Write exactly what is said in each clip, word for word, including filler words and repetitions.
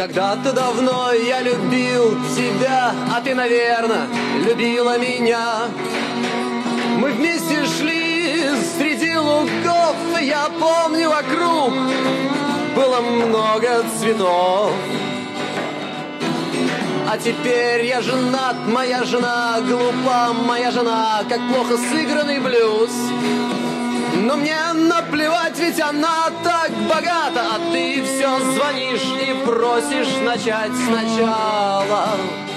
Когда-то давно я любил тебя, а ты, наверное, любила меня. Мы вместе шли среди лугов, и я помню, вокруг было много цветов. А теперь я женат, моя жена глупа, моя жена, как плохо сыгранный блюз. Но мне наплевать, ведь она так богата, а ты все звонишь и просишь начать сначала.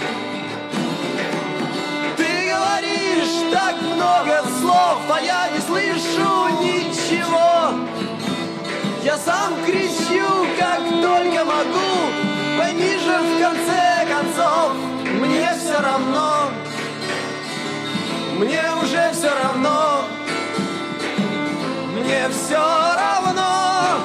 Ты говоришь так много слов, а я не слышу ничего. Я сам кричу, как только могу, пойми же в конце концов, мне все равно, мне уже все равно. Мне все равно.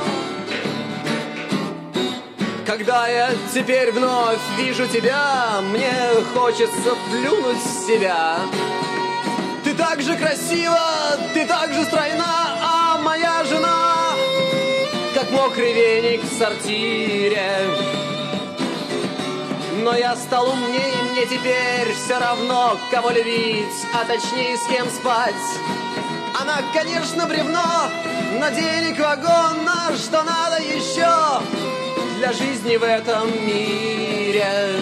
Когда я теперь вновь вижу тебя, мне хочется плюнуть в себя. Ты так же красива, ты так же стройна, а моя жена как мокрый веник в сортире. Но я стал умнее, мне теперь все равно, кого любить, а точнее с кем спать. Она, конечно, бревно, но денег вагон, а что надо еще для жизни в этом мире?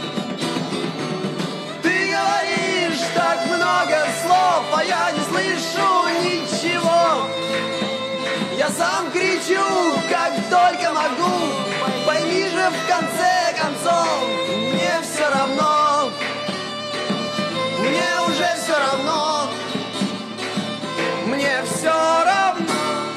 Ты говоришь так много слов, а я не слышу ничего. Я сам кричу, как только могу, пойми же в конце концов, мне все равно, мне уже все равно. Мне все равно.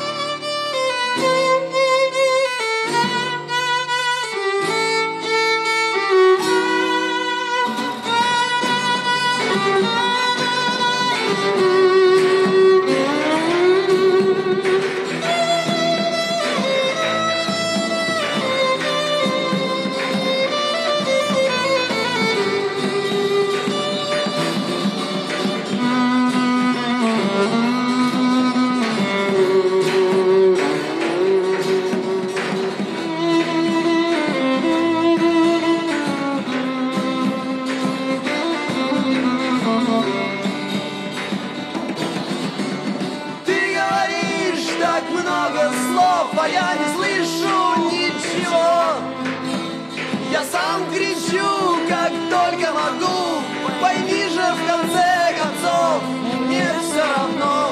А я не слышу ничего. Я сам кричу, как только могу, пойми же в конце концов, мне все равно,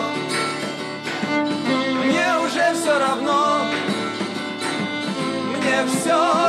мне уже все равно, мне все